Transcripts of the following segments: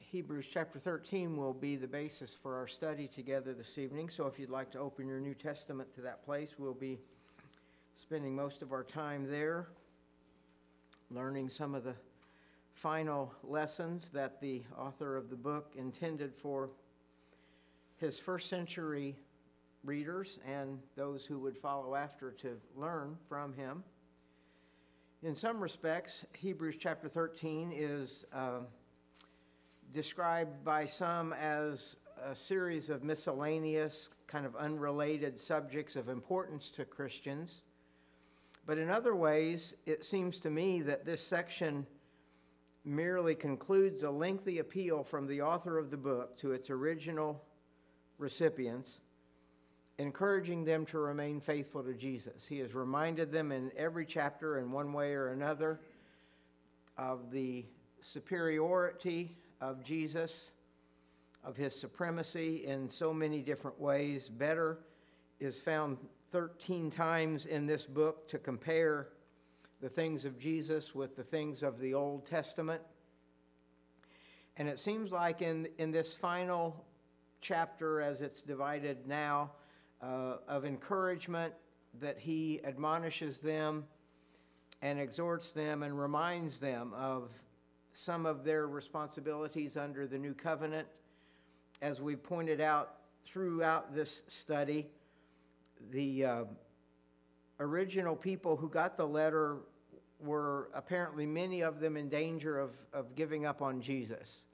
Hebrews chapter 13 will be the basis for our study together this evening. So if you'd like to open your New Testament to that place, we'll be spending most of our time there, learning some of the final lessons that the author of the book intended for his first century readers and those who would follow after to learn from him. In some respects, Hebrews chapter 13 is described by some as a series of miscellaneous, kind of unrelated subjects of importance to Christians. But in other ways, it seems to me that this section merely concludes a lengthy appeal from the author of the book to its original recipients, encouraging them to remain faithful to Jesus. He has reminded them in every chapter in one way or another of the superiority of Jesus, of his supremacy in so many different ways. Better is found 13 times in this book to compare the things of Jesus with the things of the Old Testament. And it seems like in this final chapter, as it's divided now, of encouragement, that he admonishes them and exhorts them and reminds them of some of their responsibilities under the new covenant. As we pointed out throughout this study, the original people who got the letter were apparently many of them in danger of giving up on Jesus.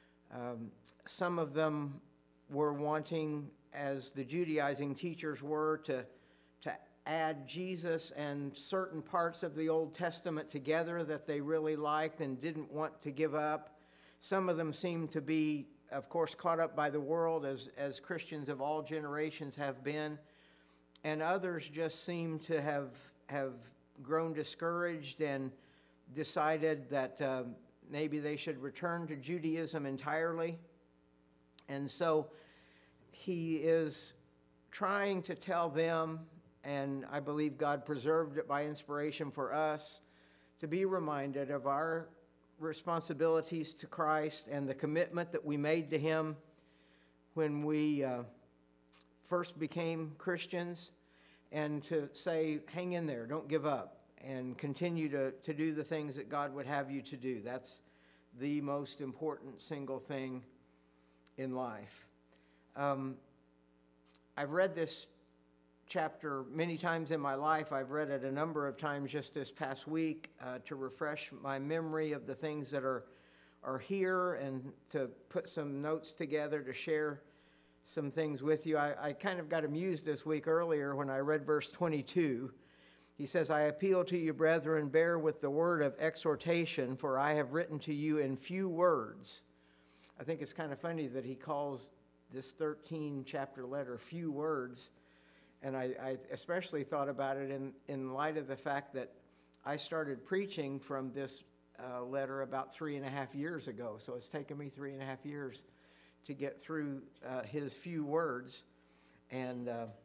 Some of them were wanting, as the Judaizing teachers were, to add Jesus and certain parts of the Old Testament together that they really liked and didn't want to give up. Some of them seemed to be, of course, caught up by the world, as Christians of all generations have been. And others just seemed to have grown discouraged and decided that maybe they should return to Judaism entirely. And so he is trying to tell them, and I believe God preserved it by inspiration for us, to be reminded of our responsibilities to Christ and the commitment that we made to him when we first became Christians, and to say, hang in there, don't give up, and continue to do the things that God would have you to do. That's the most important single thing in life. I've read this chapter many times in my life. I've read it a number of times just this past week to refresh my memory of the things that are here, and to put some notes together to share some things with you. I kind of got amused this week earlier when I read verse 22. He says, I appeal to you, brethren, bear with the word of exhortation, for I have written to you in few words. I think it's kind of funny that he calls this 13-chapter letter few words. And I especially thought about it in light of the fact that I started preaching from this letter about 3.5 years ago. So it's taken me 3.5 years to get through his few words. And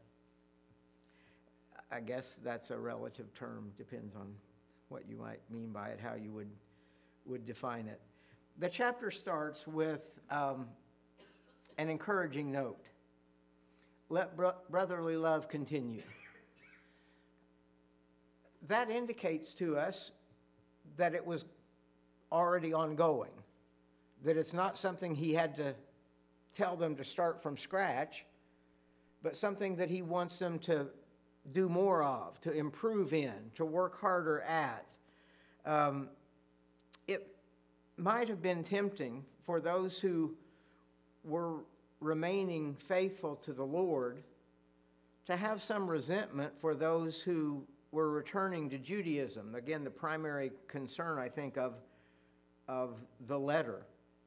I guess that's a relative term, depends on what you might mean by it, how you would define it. The chapter starts with an encouraging note. Let brotherly love continue. That indicates to us that it was already ongoing, that it's not something he had to tell them to start from scratch, but something that he wants them to do more of, to improve in, to work harder at. It might have been tempting for those who were remaining faithful to the Lord to have some resentment for those who were returning to Judaism. Again, the primary concern, I think, of the letter.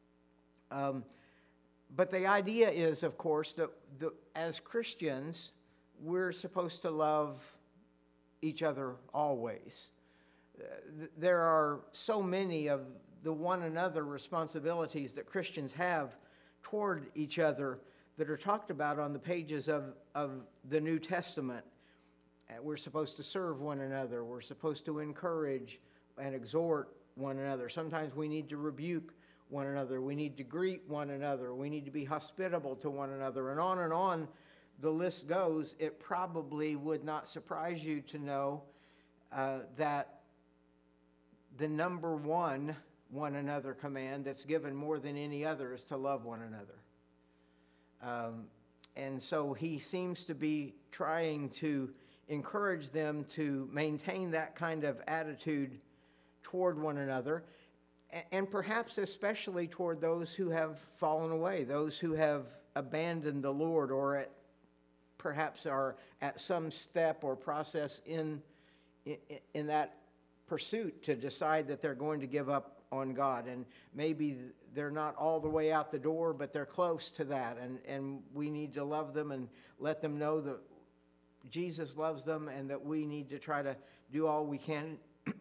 But the idea is, of course, that as Christians, we're supposed to love each other always. There are so many of the one another responsibilities that Christians have toward each other that are talked about on the pages of the New Testament. We're supposed to serve one another. We're supposed to encourage and exhort one another. Sometimes we need to rebuke one another. We need to greet one another. We need to be hospitable to one another. And on the list goes. It probably would not surprise you to know that the number one another command that's given more than any other is to love one another. And so he seems to be trying to encourage them to maintain that kind of attitude toward one another, and perhaps especially toward those who have fallen away, those who have abandoned the Lord, or perhaps are at some step or process in that pursuit to decide that they're going to give up on God. And maybe they're not all the way out the door, but they're close to that. And we need to love them and let them know that Jesus loves them, and that we need to try to do all we can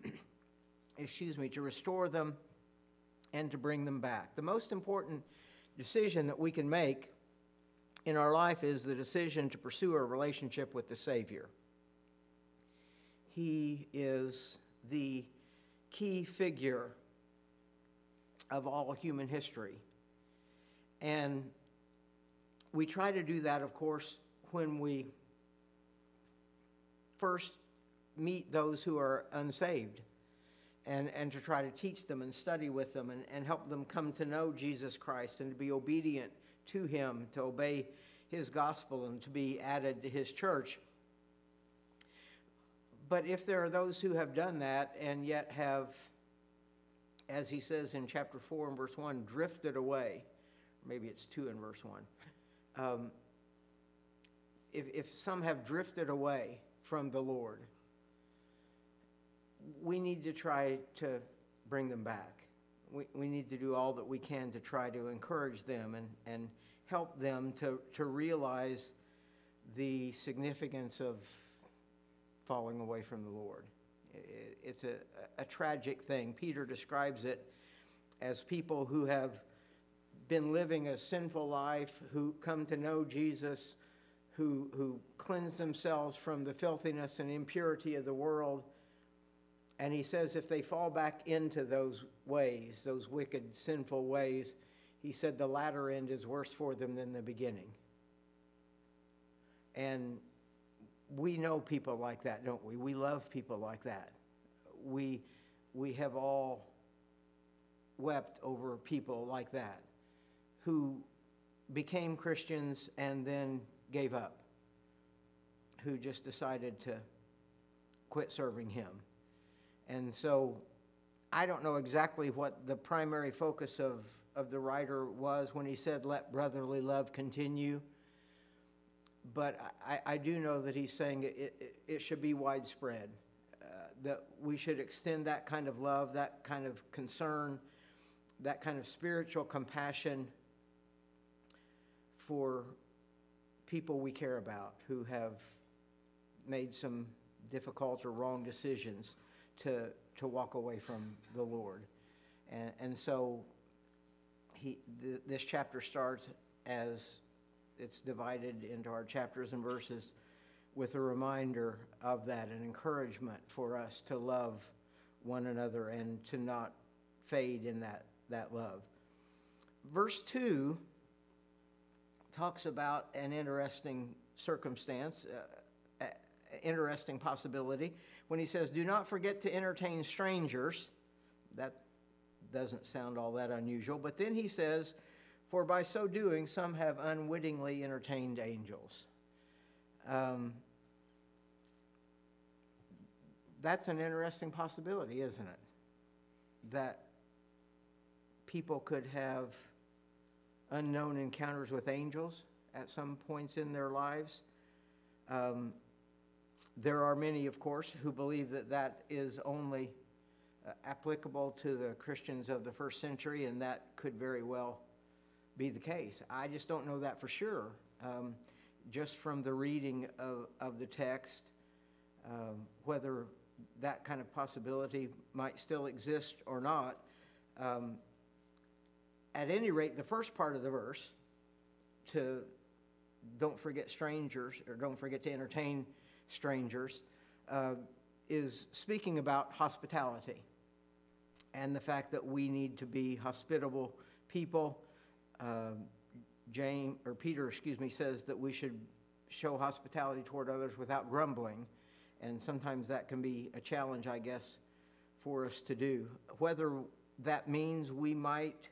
to restore them and to bring them back. The most important decision that we can make in our life is the decision to pursue a relationship with the Savior. He is the key figure of all human history. And we try to do that, of course, when we first meet those who are unsaved, and to try to teach them and study with them and help them come to know Jesus Christ and to be obedient to him, to obey his gospel and to be added to his church. But if there are those who have done that and yet have, as he says in chapter 4 and verse 1, drifted away, maybe it's 2 and verse 1, if some have drifted away from the Lord, we need to try to bring them back. We need to do all that we can to try to encourage them and help them to realize the significance of falling away from the Lord. It's a tragic thing. Peter describes it as people who have been living a sinful life, who come to know Jesus, who cleanse themselves from the filthiness and impurity of the world. And he says if they fall back into those ways, those wicked, sinful ways, he said the latter end is worse for them than the beginning. And we know people like that, don't we? We love people like that. We have all wept over people like that who became Christians and then gave up, who just decided to quit serving him. And so I don't know exactly what the primary focus of the writer was when he said, let brotherly love continue. But I do know that he's saying it should be widespread, that we should extend that kind of love, that kind of concern, that kind of spiritual compassion for people we care about who have made some difficult or wrong decisions to walk away from the Lord. And so this chapter starts, as it's divided into our chapters and verses, with a reminder of that, an encouragement for us to love one another and to not fade in that love. Verse 2 talks about an interesting circumstance, interesting possibility, when he says, do not forget to entertain strangers. That doesn't sound all that unusual. But then he says, for by so doing, some have unwittingly entertained angels. That's an interesting possibility, isn't it? That people could have unknown encounters with angels at some points in their lives. There are many, of course, who believe that is only applicable to the Christians of the first century, and that could very well be the case. I just don't know that for sure. Just from the reading of the text, whether that kind of possibility might still exist or not. At any rate, the first part of the verse, to don't forget strangers, or don't forget to entertain strangers, is speaking about hospitality. and the fact that we need to be hospitable people. Peter, says that we should show hospitality toward others without grumbling, and sometimes that can be a challenge, I guess, for us to do. Whether that means we might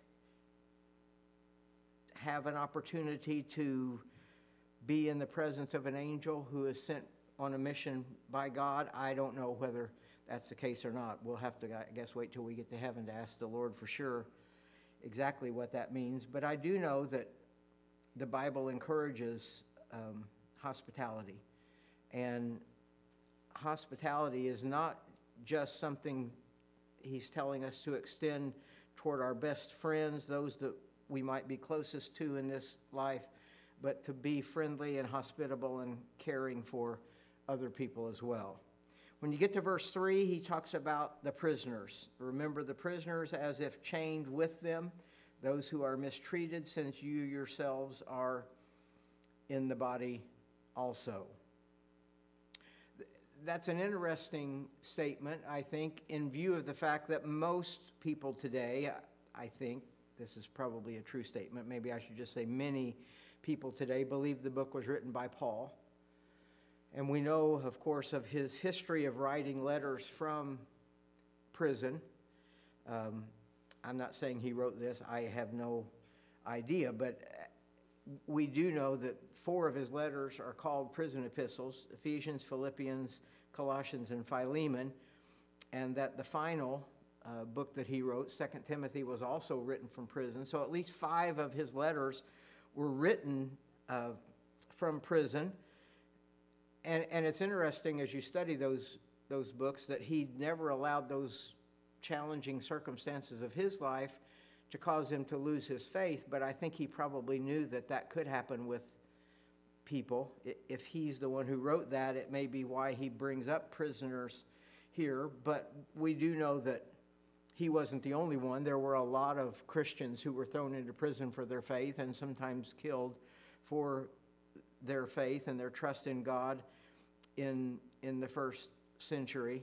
have an opportunity to be in the presence of an angel who is sent on a mission by God, I don't know whether that's the case or not. We'll have to, I guess, wait till we get to heaven to ask the Lord for sure exactly what that means. But I do know that the Bible encourages hospitality. And hospitality is not just something he's telling us to extend toward our best friends, those that we might be closest to in this life, but to be friendly and hospitable and caring for other people as well. When you get to verse 3, he talks about the prisoners. Remember the prisoners as if chained with them, those who are mistreated, since you yourselves are in the body also. That's an interesting statement, I think, in view of the fact that most people today, I think this is probably a true statement, maybe I should just say many people today believe the book was written by Paul. And we know, of course, of his history of writing letters from prison. I'm not saying he wrote this, I have no idea, but we do know that 4 of his letters are called prison epistles: Ephesians, Philippians, Colossians, and Philemon, and that the final book that he wrote, 2 Timothy, was also written from prison. So at least 5 of his letters were written from prison. And it's interesting as you study those books that he never allowed those challenging circumstances of his life to cause him to lose his faith, but I think he probably knew that that could happen with people. If he's the one who wrote that, it may be why he brings up prisoners here, but we do know that he wasn't the only one. There were a lot of Christians who were thrown into prison for their faith and sometimes killed for their faith and their trust in God in the first century.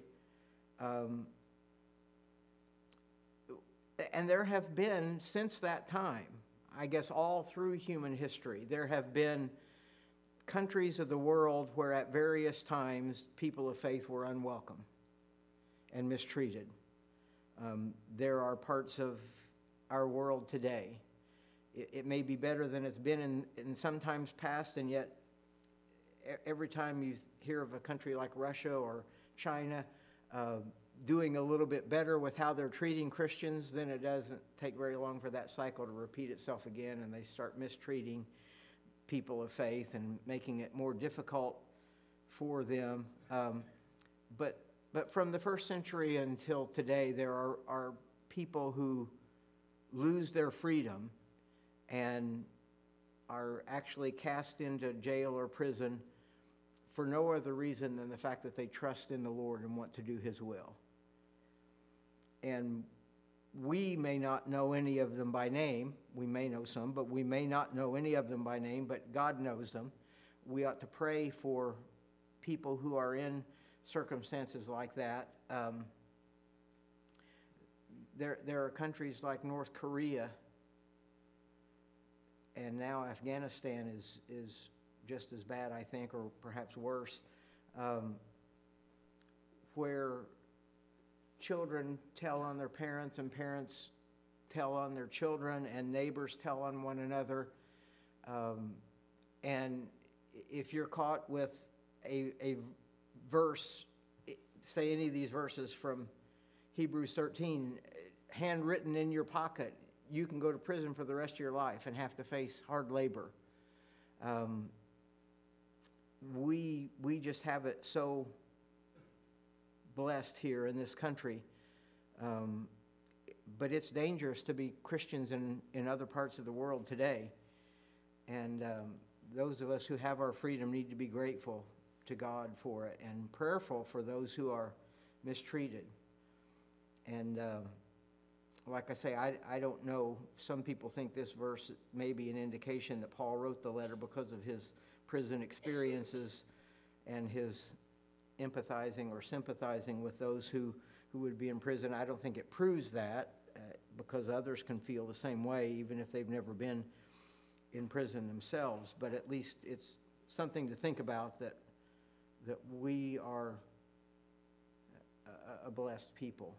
And there have been, since that time, I guess all through human history, there have been countries of the world where at various times people of faith were unwelcome and mistreated. There are parts of our world today. It may be better than it's been in some times past, and yet every time you hear of a country like Russia or China doing a little bit better with how they're treating Christians, then it doesn't take very long for that cycle to repeat itself again, and they start mistreating people of faith and making it more difficult for them. But from the first century until today, there are people who lose their freedom and are actually cast into jail or prison for no other reason than the fact that they trust in the Lord and want to do His will. And we may not know any of them by name. We may know some, but we may not know any of them by name, but God knows them. We ought to pray for people who are in circumstances like that. There are countries like North Korea, and now Afghanistan is just as bad, I think, or perhaps worse, where children tell on their parents and parents tell on their children and neighbors tell on one another. And if you're caught with a verse, say any of these verses from Hebrews 13, handwritten in your pocket, you can go to prison for the rest of your life and have to face hard labor. We just have it so blessed here in this country. But it's dangerous to be Christians in other parts of the world today. And those of us who have our freedom need to be grateful to God for it and prayerful for those who are mistreated. And like I say, I don't know. Some people think this verse may be an indication that Paul wrote the letter because of his prison experiences and his empathizing or sympathizing with those who who would be in prison. I don't think it proves that because others can feel the same way, even if they've never been in prison themselves. But at least it's something to think about, that we are a blessed people.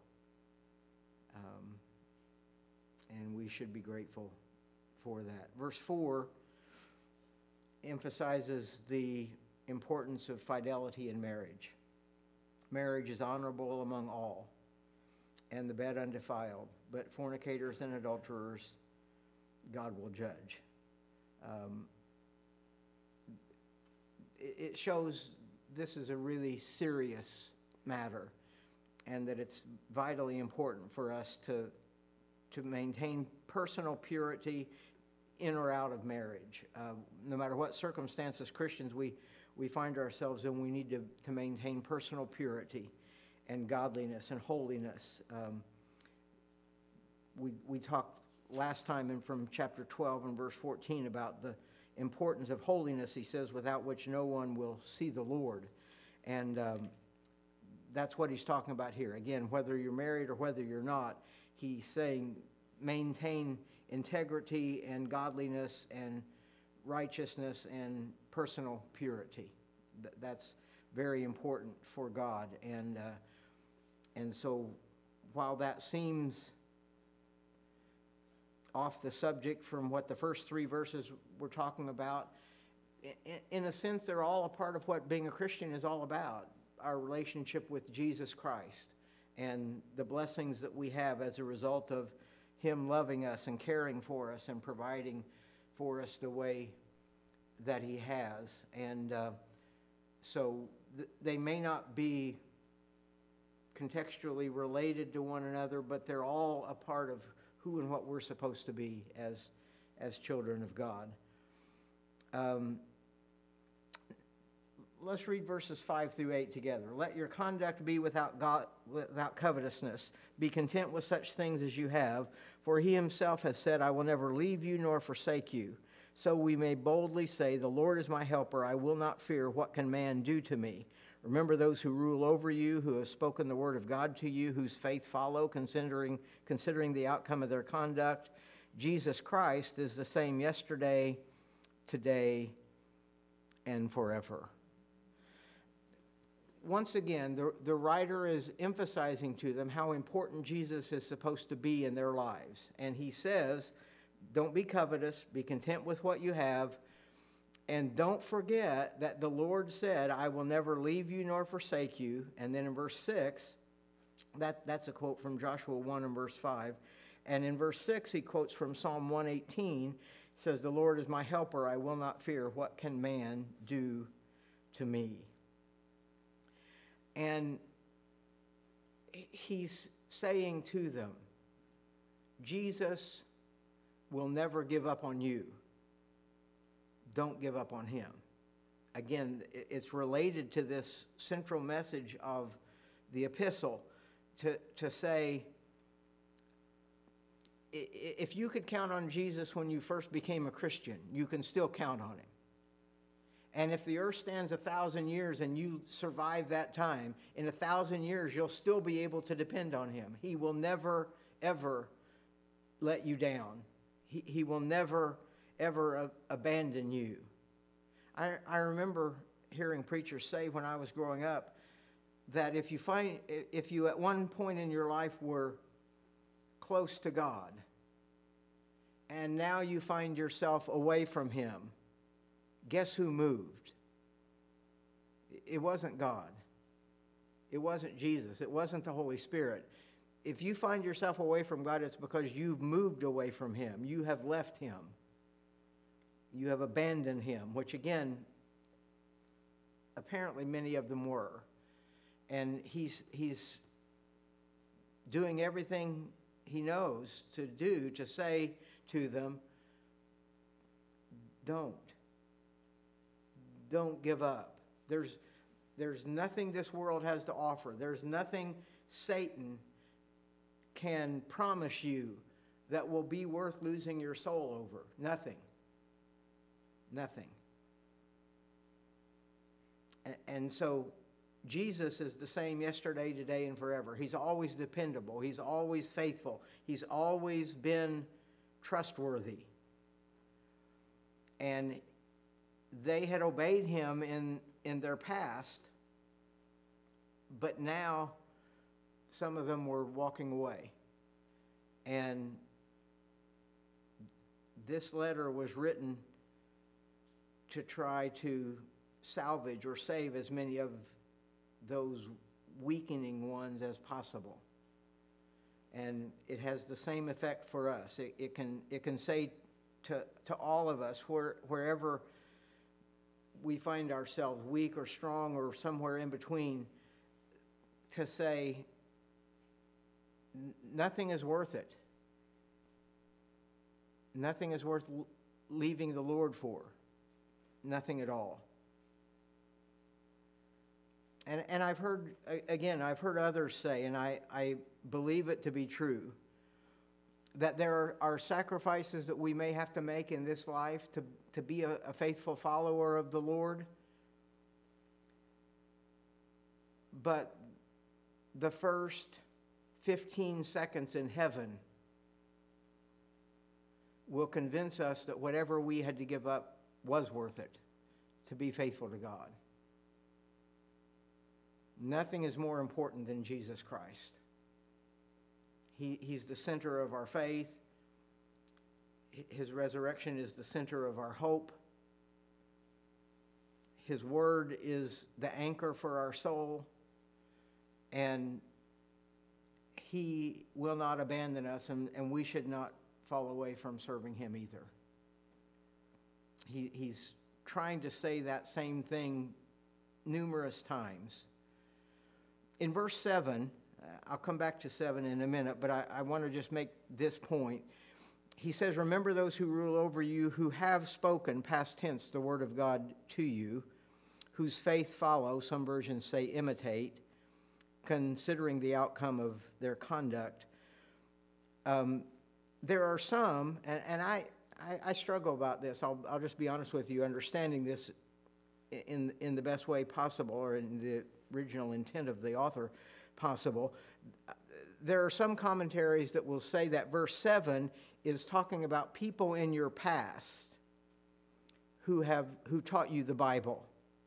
And we should be grateful for that. Verse 4 emphasizes the importance of fidelity in marriage. Marriage is honorable among all, and the bed undefiled, but fornicators and adulterers God will judge. It shows this is a really serious matter, and that it's vitally important for us to maintain personal purity in or out of marriage. No matter what circumstances Christians we find ourselves in, we need to maintain personal purity and godliness and holiness. We talked last time from chapter 12 and verse 14 about the importance of holiness. He says, without which no one will see the Lord. And that's what he's talking about here. Again, whether you're married or whether you're not, he's saying maintain integrity and godliness and righteousness and personal purity. That's very important for God. And so while that seems off the subject from what the first three verses were talking about, in a sense, they're all a part of what being a Christian is all about, our relationship with Jesus Christ and the blessings that we have as a result of Him loving us and caring for us and providing for us the way that He has. And so they may not be contextually related to one another, but they're all a part of who and what we're supposed to be as children of God. Let's read verses 5 through 8 together. Let your conduct be without covetousness. Be content with such things as you have, for He Himself has said, I will never leave you nor forsake you. So we may boldly say, the Lord is my helper. I will not fear. What can man do to me? Remember those who rule over you, who have spoken the word of God to you, whose faith follow, considering the outcome of their conduct. Jesus Christ is the same yesterday, today, and forever. Once again, the writer is emphasizing to them how important Jesus is supposed to be in their lives. And he says, don't be covetous, be content with what you have, and don't forget that the Lord said, I will never leave you nor forsake you. And then in verse 6, that's a quote from Joshua 1 and verse 5. And in verse 6, he quotes from Psalm 118, says, the Lord is my helper, I will not fear. What can man do to me? And he's saying to them, Jesus will never give up on you. Don't give up on Him. Again, it's related to this central message of the epistle to say, if you could count on Jesus when you first became a Christian, you can still count on Him. And if the earth stands 1,000 years and you survive that time, in 1,000 years you'll still be able to depend on Him. He will never, ever let you down. He will never, ever abandon you. I remember hearing preachers say when I was growing up that if you at one point in your life were close to God and now you find yourself away from Him, guess who moved? It wasn't God. It wasn't Jesus. It wasn't the Holy Spirit. If you find yourself away from God, it's because you've moved away from Him. You have left Him. You have abandoned Him, which again, apparently many of them were. And He's doing everything He knows to do to say to them, don't give up. There's nothing this world has to offer. There's nothing Satan can promise you that will be worth losing your soul over. Nothing. And so Jesus is the same yesterday, today, and forever. He's always dependable. He's always faithful. He's always been trustworthy. And they had obeyed him in their past, but now some of them were walking away. And this letter was written to try to salvage or save as many of those weakening ones as possible. And it has the same effect for us. It can say to all of us, wherever we find ourselves, weak or strong or somewhere in between, to say, nothing is worth it. Nothing is worth leaving the Lord for. Nothing at all. And I've heard others say, and I believe it to be true, that there are sacrifices that we may have to make in this life to be a faithful follower of the Lord. But the first 15 seconds in heaven will convince us that whatever we had to give up was worth it to be faithful to God. Nothing is more important than Jesus Christ. He's the center of our faith. His resurrection is the center of our hope. His word is the anchor for our soul. And he will not abandon us, and we should not fall away from serving him either. He's trying to say that same thing numerous times. In verse 7, I'll come back to 7 in a minute, but I want to just make this point. He says, remember those who rule over you, who have spoken, past tense, the word of God to you, whose faith follow, some versions say imitate, considering the outcome of their conduct. There are some, and I struggle about this. I'll just be honest with you, understanding this in the best way possible, or in the original intent of the author possible. There are some commentaries that will say that verse 7 is talking about people in your past who taught you the Bible.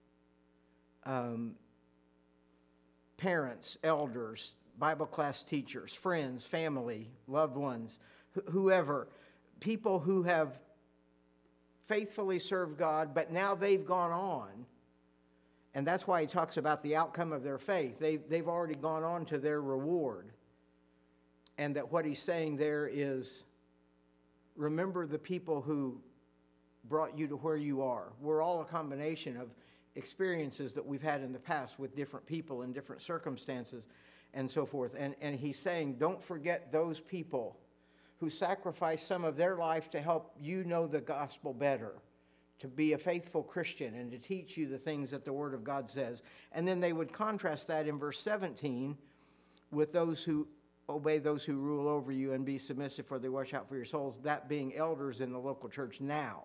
Parents, elders, Bible class teachers, friends, family, loved ones, whoever, people who have faithfully served God, but now they've gone on. And that's why he talks about the outcome of their faith. They've already gone on to their reward. And that what he's saying there is, remember the people who brought you to where you are. We're all a combination of experiences that we've had in the past with different people in different circumstances and so forth. And he's saying, don't forget those people who sacrificed some of their life to help you know the gospel better, to be a faithful Christian and to teach you the things that the Word of God says. And then they would contrast that in verse 17 with those who obey those who rule over you and be submissive, for they watch out for your souls, that being elders in the local church now.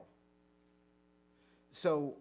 So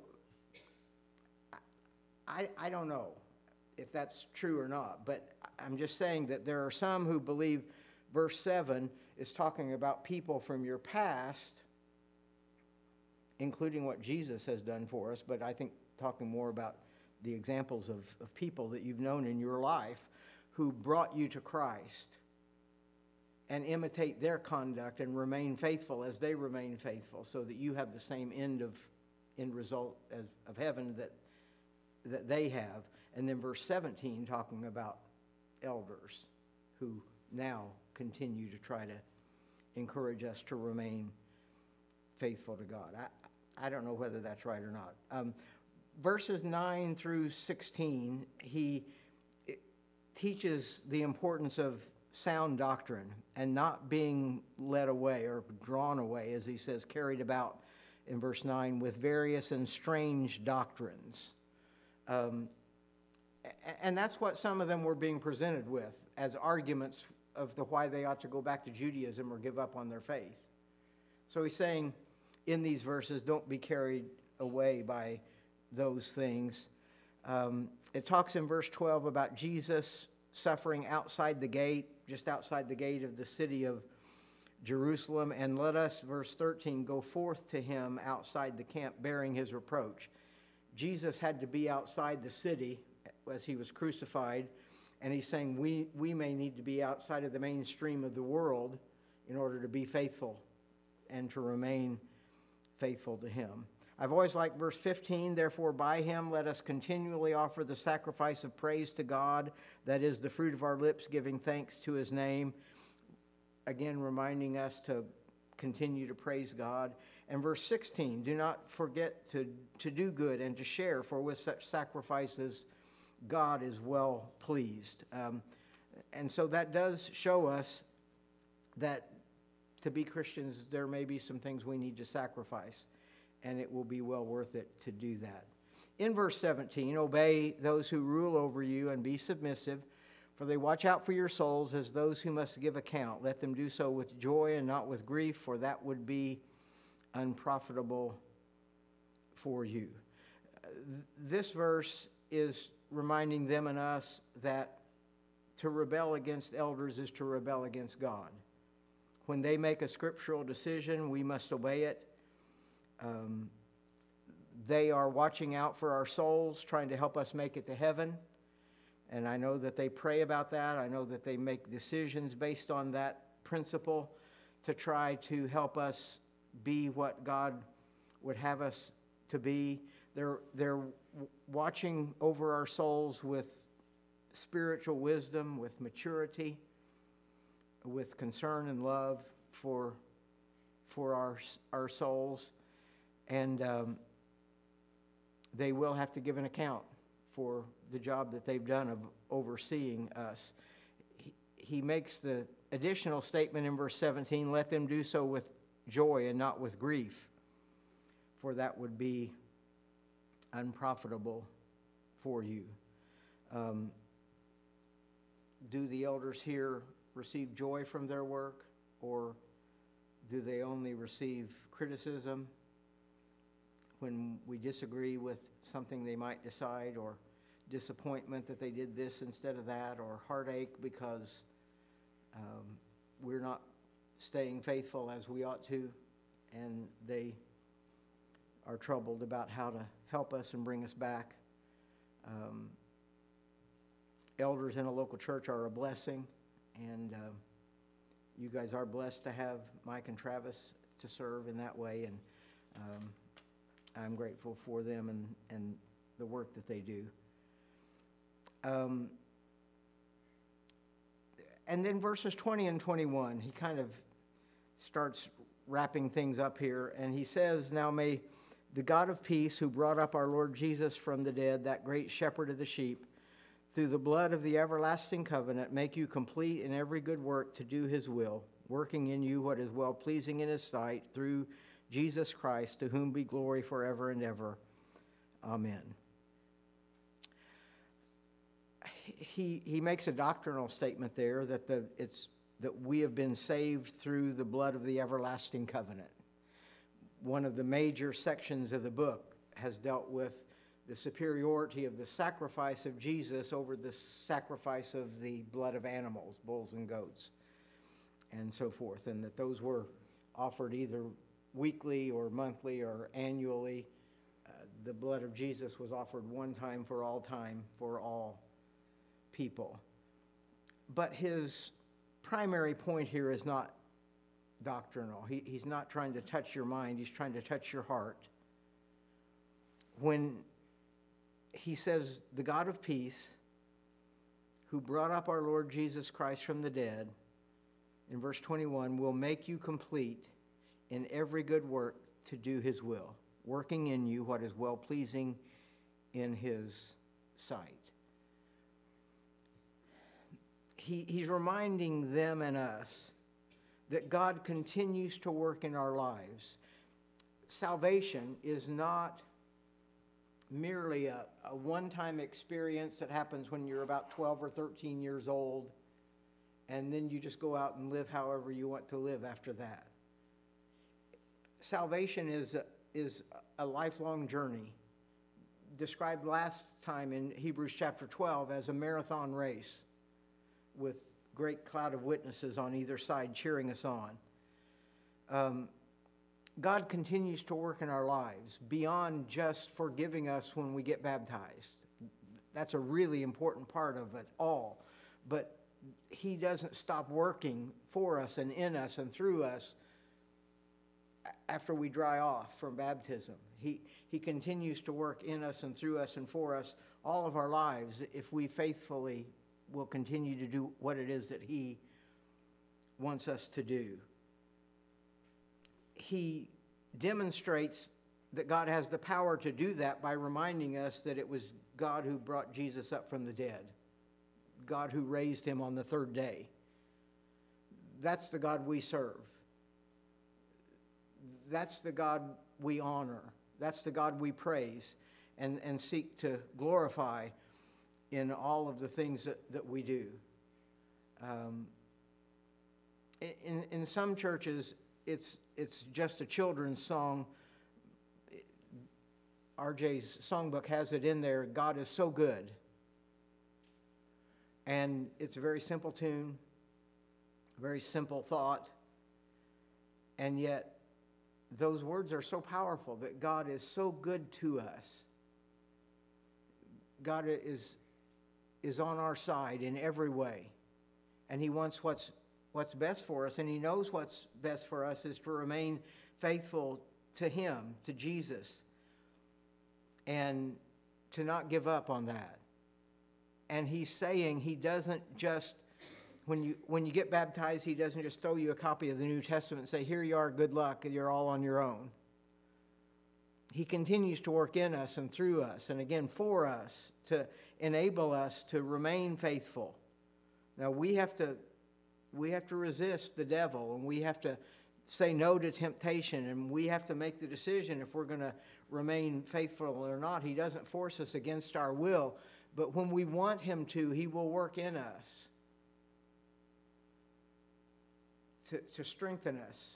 I don't know if that's true or not, but I'm just saying that there are some who believe verse 7 is talking about people from your past, including what Jesus has done for us, but I think talking more about the examples of people that you've known in your life who brought you to Christ, and imitate their conduct and remain faithful as they remain faithful, so that you have the same end result of heaven that they have. And then verse 17 talking about elders who now continue to try to encourage us to remain faithful to God. I don't know whether that's right or not. Verses 9 through 16, he teaches the importance of sound doctrine and not being led away or drawn away, as he says, carried about in verse 9 with various and strange doctrines. And that's what some of them were being presented with as arguments of why they ought to go back to Judaism or give up on their faith. So he's saying in these verses, don't be carried away by those things. It talks in verse 12 about Jesus suffering outside the gate, just outside the gate of the city of Jerusalem. And let us, verse 13, go forth to him outside the camp bearing his reproach. Jesus had to be outside the city as he was crucified. And he's saying we may need to be outside of the mainstream of the world in order to be faithful and to remain faithful to him. I've always liked verse 15, therefore by him let us continually offer the sacrifice of praise to God, that is the fruit of our lips, giving thanks to his name. Again, reminding us to continue to praise God. And verse 16, do not forget to do good and to share, for with such sacrifices God is well pleased. And so that does show us that to be Christians, there may be some things we need to sacrifice, and it will be well worth it to do that. In verse 17, obey those who rule over you and be submissive, for they watch out for your souls as those who must give account. Let them do so with joy and not with grief, for that would be unprofitable for you. This verse is reminding them and us that to rebel against elders is to rebel against God. When they make a scriptural decision, we must obey it. They are watching out for our souls, trying to help us make it to heaven. And I know that they pray about that. I know that they make decisions based on that principle to try to help us be what God would have us to be. They're watching over our souls with spiritual wisdom, with maturity, with concern and love for our souls. And they will have to give an account for the job that they've done of overseeing us. He makes the additional statement in verse 17, let them do so with joy and not with grief, for that would be unprofitable for you. Do the elders here receive joy from their work, or do they only receive criticism when we disagree with something they might decide, or disappointment that they did this instead of that, or heartache because we're not staying faithful as we ought to, and they are troubled about how to help us and bring us back. Elders in a local church are a blessing, and you guys are blessed to have Mike and Travis to serve in that way, and I'm grateful for them and the work that they do. And then verses 20 and 21, he kind of starts wrapping things up here, and he says, now may the God of peace, who brought up our Lord Jesus from the dead, that great shepherd of the sheep, through the blood of the everlasting covenant, make you complete in every good work to do his will, working in you what is well-pleasing in his sight, through Jesus Christ, to whom be glory forever and ever. Amen. He makes a doctrinal statement there that we have been saved through the blood of the everlasting covenant. One of the major sections of the book has dealt with the superiority of the sacrifice of Jesus over the sacrifice of the blood of animals, bulls and goats, and so forth, and that those were offered either weekly or monthly or annually. The blood of Jesus was offered one time for all people. But his primary point here is not doctrinal. He's not trying to touch your mind. He's trying to touch your heart. When he says, the God of peace, who brought up our Lord Jesus Christ from the dead, in verse 21, will make you complete in every good work to do his will, working in you what is well-pleasing in his sight. He's reminding them and us that God continues to work in our lives. Salvation is not merely a one-time experience that happens when you're about 12 or 13 years old, and then you just go out and live however you want to live after that. Salvation is a lifelong journey described last time in Hebrews chapter 12 as a marathon race with great cloud of witnesses on either side cheering us on. God continues to work in our lives beyond just forgiving us when we get baptized. That's a really important part of it all. But he doesn't stop working for us and in us and through us after we dry off from baptism. He continues to work in us and through us and for us all of our lives if we faithfully will continue to do what it is that he wants us to do. He demonstrates that God has the power to do that by reminding us that it was God who brought Jesus up from the dead, God who raised him on the third day. That's the God we serve. That's the God we honor. That's the God we praise and seek to glorify in all of the things that we do. In some churches, it's just a children's song. RJ's songbook has it in there, God is so good. And it's a very simple tune, very simple thought, and yet those words are so powerful that God is so good to us. God is on our side in every way, and he wants what's best for us, and he knows what's best for us is to remain faithful to him, to Jesus, and to not give up on that. And he's saying he doesn't just, when you get baptized, he doesn't just throw you a copy of the New Testament and say, here you are, good luck, and you're all on your own. He continues to work in us and through us, and again for us, to enable us to remain faithful. Now we have to resist the devil, and we have to say no to temptation, and we have to make the decision if we're going to remain faithful or not. He doesn't force us against our will, but when we want him to, he will work in us to strengthen us,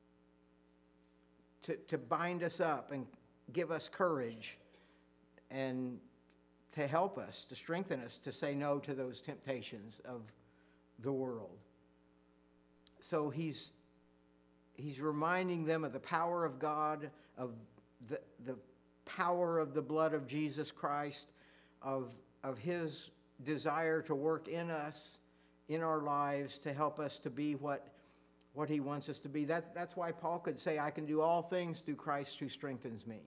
to bind us up and give us courage, and to help us, to strengthen us to say no to those temptations of the world. So he's reminding them of the power of God, of the power of the blood of Jesus Christ, of his desire to work in us, in our lives, to help us to be what he wants us to be. That's why Paul could say, I can do all things through Christ who strengthens me.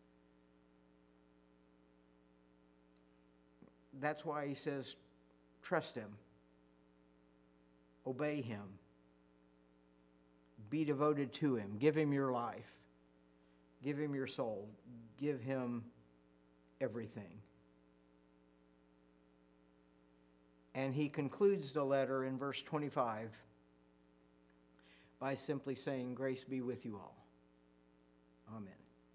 That's why he says, trust him, obey him, be devoted to him, give him your life, give him your soul, give him everything. And he concludes the letter in verse 25 by simply saying, grace be with you all. Amen.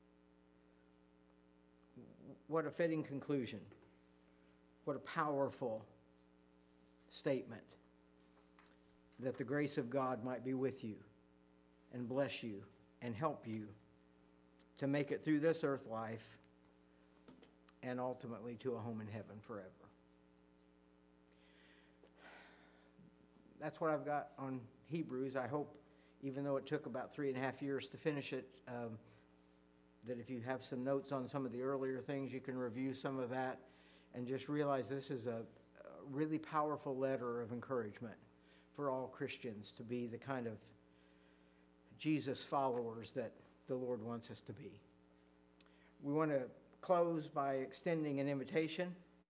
What a fitting conclusion. What a powerful statement, that the grace of God might be with you and bless you and help you to make it through this earth life and ultimately to a home in heaven forever. That's what I've got on Hebrews. I hope, even though it took about 3.5 years to finish it, that if you have some notes on some of the earlier things, you can review some of that and just realize this is a really powerful letter of encouragement for all Christians to be the kind of Jesus followers that the Lord wants us to be. We want to close by extending an invitation.